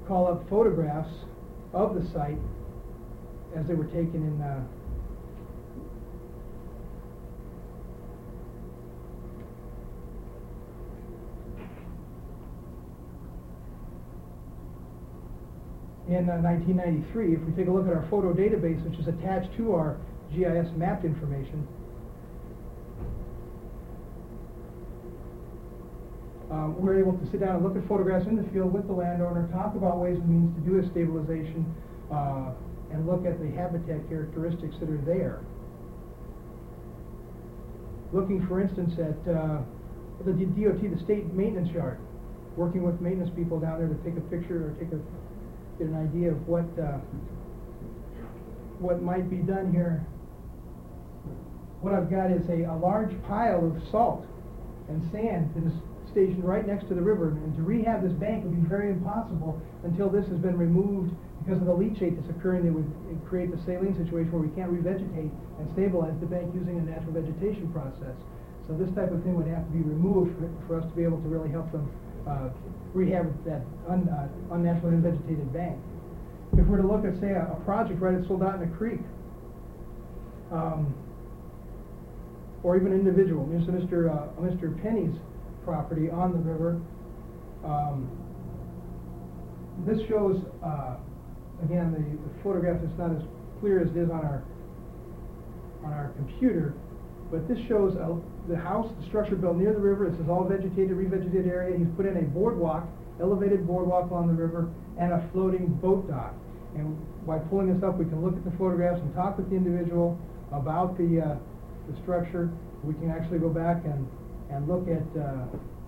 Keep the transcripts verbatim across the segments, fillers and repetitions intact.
call up photographs of the site as they were taken in uh, in uh, nineteen ninety-three. If we take a look at our photo database, which is attached to our G I S map information, uh, we're able to sit down and look at photographs in the field with the landowner, talk about ways and means to do a stabilization, uh, and look at the habitat characteristics that are there. Looking, for instance, at uh, the D O T, the state maintenance yard, working with maintenance people down there to take a picture or take a get an idea of what uh, what might be done here. What I've got is a, a large pile of salt and sand that is stationed right next to the river, and to rehab this bank would be very impossible until this has been removed because of the leachate that's occurring. That would create the saline situation where we can't revegetate and stabilize the bank using a natural vegetation process. So this type of thing would have to be removed for, for us to be able to really help them uh, rehab that un, uh, unnaturally unvegetated bank. If we were to look at, say, a, a project right at Soldotna Creek, um, or even an individual, Mister Uh, Mister Penny's property on the river, um, this shows, uh, again, the, the photograph is not as clear as it is on our on our computer, but this shows uh, the house, the structure built near the river. This is all vegetated, revegetated area. He's put in a boardwalk, elevated boardwalk along the river, and a floating boat dock. And by pulling this up, we can look at the photographs and talk with the individual about the uh, the structure. We can actually go back and and look at uh,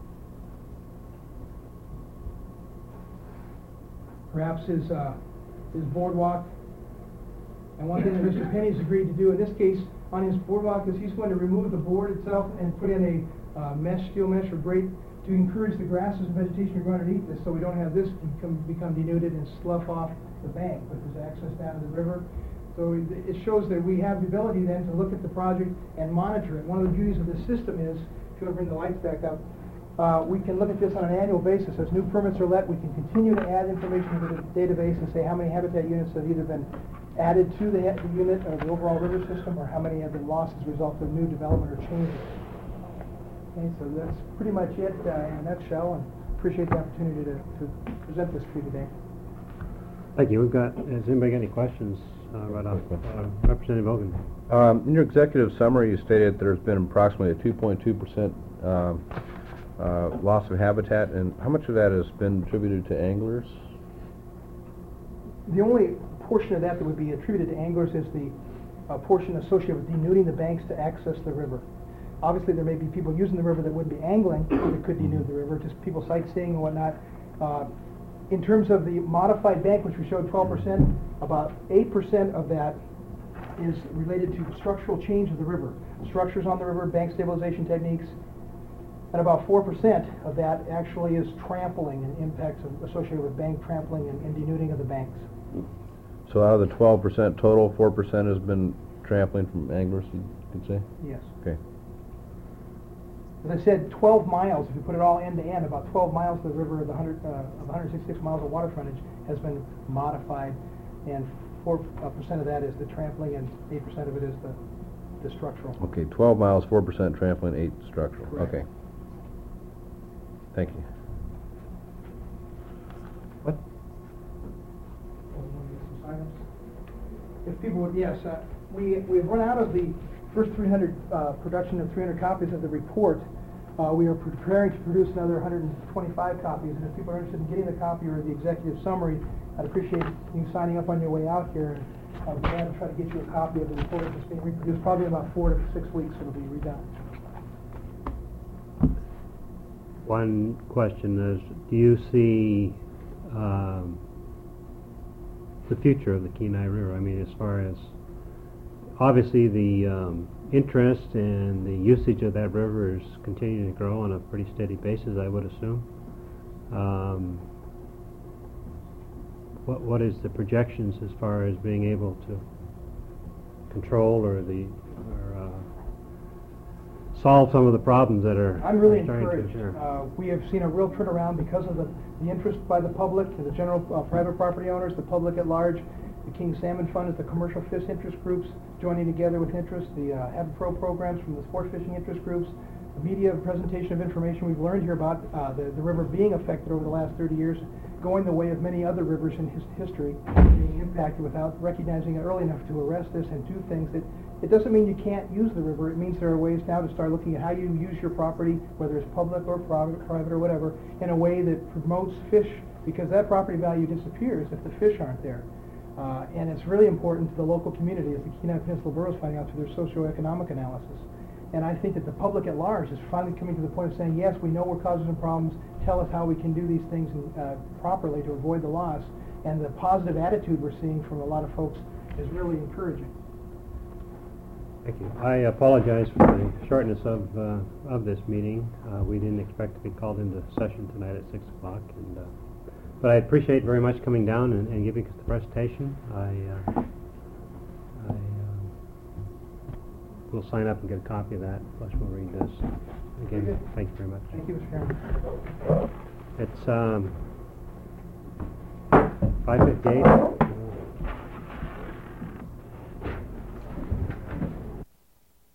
perhaps his uh, his boardwalk. And one thing that Mister Penny's agreed to do in this case on his boardwalk is he's going to remove the board itself and put in a uh, mesh, steel mesh or grate to encourage the grasses and vegetation to grow underneath this, so we don't have this become, become denuded and slough off the bank, but there's access down to the river. So it, it shows that we have the ability then to look at the project and monitor it. One of the beauties of this system is, if you want to bring the lights back up, uh, we can look at this on an annual basis. As new permits are let, we can continue to add information to the database and say how many habitat units have either been added to the, the unit or the overall river system, or how many have been lost as a result of new development or changes. Okay, so that's pretty much it uh, in a nutshell, and appreciate the opportunity to, to present this to you today. Thank you. We've got, has anybody got any questions uh, right off? Uh, Representative Hogan. Um, in your executive summary, you stated there's been approximately a two point two percent uh, uh, loss of habitat, and how much of that has been attributed to anglers? The only portion of that that would be attributed to anglers is the uh, portion associated with denuding the banks to access the river. Obviously, there may be people using the river that would be angling that could denude the river, just people sightseeing and whatnot. Uh, in terms of the modified bank, which we showed twelve percent, about eight percent of that is related to structural change of the river. Structures on the river, bank stabilization techniques, and about four percent of that actually is trampling and impacts associated with bank trampling and, and denuding of the banks. So out of the twelve percent total, four percent has been trampling from anglers, you could say? Yes. Okay. As I said, twelve miles, if you put it all end to end, about twelve miles of the river of the one hundred, uh, of one hundred sixty-six miles of water frontage has been modified, and four percent of that is the trampling, and eight percent of it is the, the structural. Okay, twelve miles, four percent trampling, eight structural. Correct. Okay. Thank you. What? If people would, yes, uh, we, we've run out of the first three hundred, uh, production of three hundred copies of the report. Uh, we are preparing to produce another one hundred twenty-five copies, and if people are interested in getting the copy or the executive summary, I'd appreciate you signing up on your way out here, and I'm glad to try to get you a copy of the report that's being reproduced. Probably in about four to six weeks it'll be redone. One question is, do you see um, the future of the Kenai River? I mean, as far as obviously the um, interest and the usage of that river is continuing to grow on a pretty steady basis, I would assume. Um, what what is the projections as far as being able to control or the or uh, solve some of the problems that are I'm really are starting to encouraged. appear. Uh, we have seen a real turnaround because of the, the interest by the public, the general uh, private property owners, the public at large. The King Salmon Fund is the commercial fish interest groups joining together with interest, the uh, AdPro programs from the sport fishing interest groups, the media presentation of information we've learned here about uh, the, the river being affected over the last thirty years, going the way of many other rivers in his history, being impacted without recognizing it early enough to arrest this and do things that, it doesn't mean you can't use the river. It means there are ways now to start looking at how you use your property, whether it's public or private, private or whatever, in a way that promotes fish, because that property value disappears if the fish aren't there. Uh, and it's really important to the local community, as the Kenai Peninsula Borough is finding out through their socioeconomic analysis. And I think that the public at large is finally coming to the point of saying, yes, we know we're causing some problems, tell us how we can do these things uh, properly to avoid the loss. And the positive attitude we're seeing from a lot of folks is really encouraging. Thank you. I apologize for the shortness of uh, of this meeting. Uh, we didn't expect to be called into session tonight at six o'clock, and uh, but I appreciate very much coming down and, and giving us the presentation. I uh, I uh, will sign up and get a copy of that. Plus, we'll read this again. Thank you very much. Thank you, Mister Chairman. It's um, five fifty-eight.